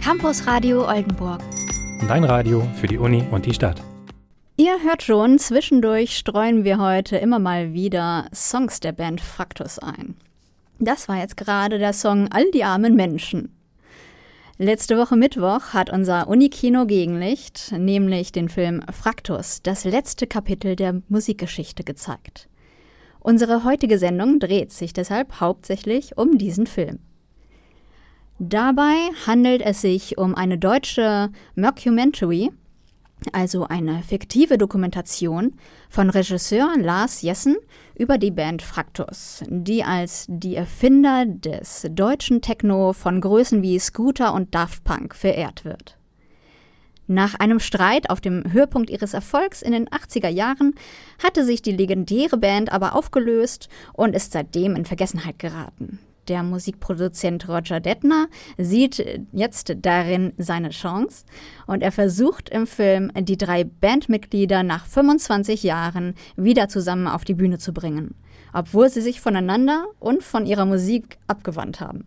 Campus Radio Oldenburg. Dein Radio für die Uni und die Stadt. Ihr hört schon, zwischendurch streuen wir heute immer mal wieder Songs der Band Fraktus ein. Das war jetzt gerade der Song All die armen Menschen. Letzte Woche Mittwoch hat unser Unikino Gegenlicht nämlich den Film Fraktus, das letzte Kapitel der Musikgeschichte, gezeigt. Unsere heutige Sendung dreht sich deshalb hauptsächlich um diesen Film. Dabei handelt es sich um eine deutsche Mockumentary, also eine fiktive Dokumentation von Regisseur Lars Jessen über die Band Fraktus, die als die Erfinder des deutschen Techno von Größen wie Scooter und Daft Punk verehrt wird. Nach einem Streit auf dem Höhepunkt ihres Erfolgs in den 80er Jahren hatte sich die legendäre Band aber aufgelöst und ist seitdem in Vergessenheit geraten. Der Musikproduzent Roger Detner sieht jetzt darin seine Chance und er versucht im Film, die 3 Bandmitglieder nach 25 Jahren wieder zusammen auf die Bühne zu bringen, obwohl sie sich voneinander und von ihrer Musik abgewandt haben.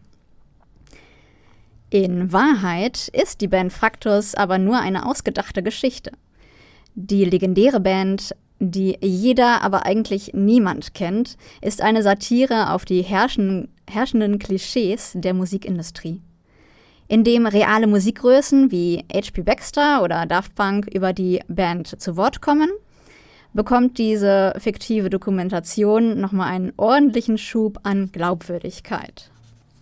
In Wahrheit ist die Band Fraktus aber nur eine ausgedachte Geschichte. Die legendäre Band, die jeder, aber eigentlich niemand kennt, ist eine Satire auf die herrschenden Klischees der Musikindustrie. Indem reale Musikgrößen wie H.P. Baxter oder Daft Punk über die Band zu Wort kommen, bekommt diese fiktive Dokumentation nochmal einen ordentlichen Schub an Glaubwürdigkeit.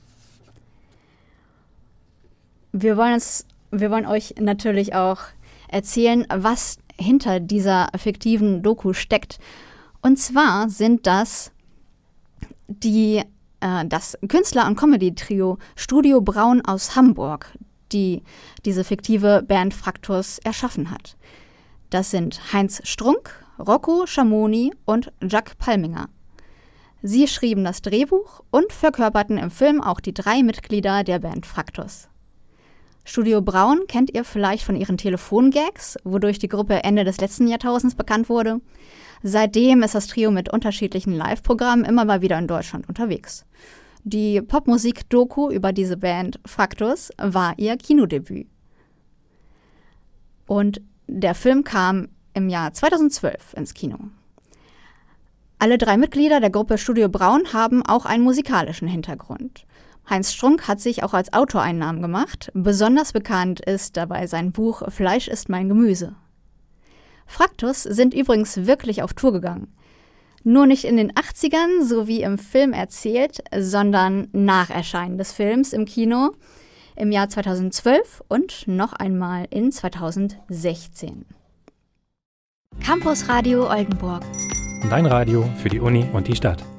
Wir wollen euch natürlich auch erzählen, was hinter dieser fiktiven Doku steckt. Und zwar sind das das Künstler- und Comedy-Trio Studio Braun aus Hamburg, die diese fiktive Band Fraktus erschaffen hat. Das sind Heinz Strunk, Rocco Schamoni und Jack Palminger. Sie schrieben das Drehbuch und verkörperten im Film auch die 3 Mitglieder der Band Fraktus. Studio Braun kennt ihr vielleicht von ihren Telefongags, wodurch die Gruppe Ende des letzten Jahrtausends bekannt wurde. Seitdem ist das Trio mit unterschiedlichen Live-Programmen immer mal wieder in Deutschland unterwegs. Die Popmusik-Doku über diese Band Fraktus war ihr Kinodebüt. Und der Film kam im Jahr 2012 ins Kino. Alle 3 Mitglieder der Gruppe Studio Braun haben auch einen musikalischen Hintergrund. Heinz Strunk hat sich auch als Autor einen Namen gemacht. Besonders bekannt ist dabei sein Buch Fleisch ist mein Gemüse. Fraktus sind übrigens wirklich auf Tour gegangen. Nur nicht in den 80ern, so wie im Film erzählt, sondern nach Erscheinen des Films im Kino im Jahr 2012 und noch einmal in 2016. Campus Radio Oldenburg. Dein Radio für die Uni und die Stadt.